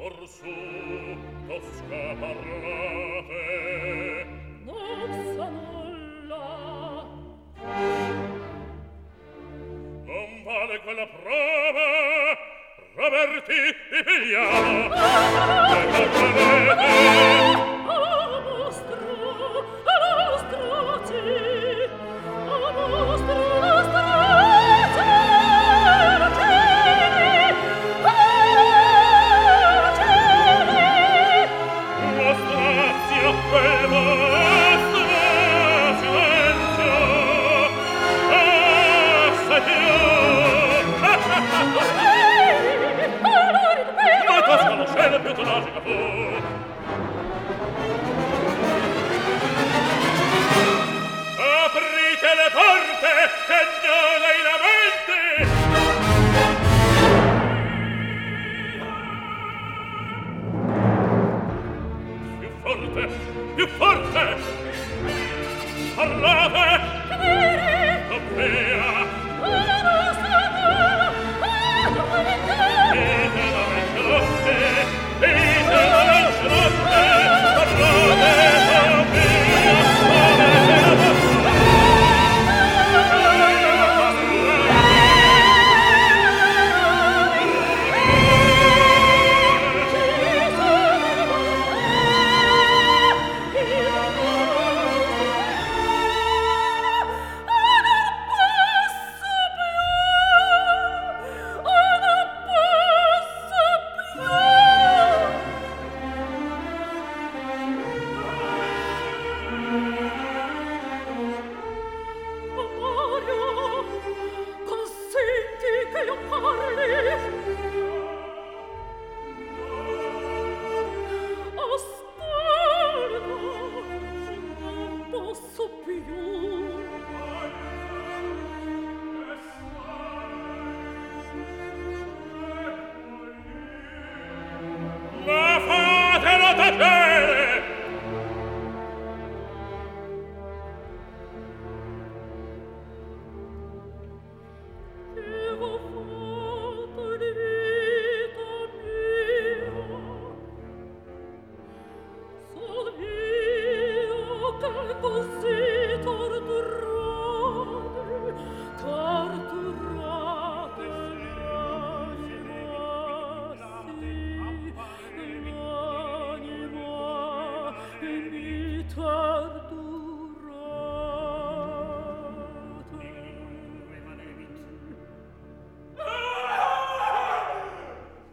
orsù, tosca parlate. Non so nulla. Non vale quella prova, Roberti, vi pigliamo. E parlerete. Aprite le porte e non ai lamenti! Più forte, più forte! Parlate! Che dire? Via!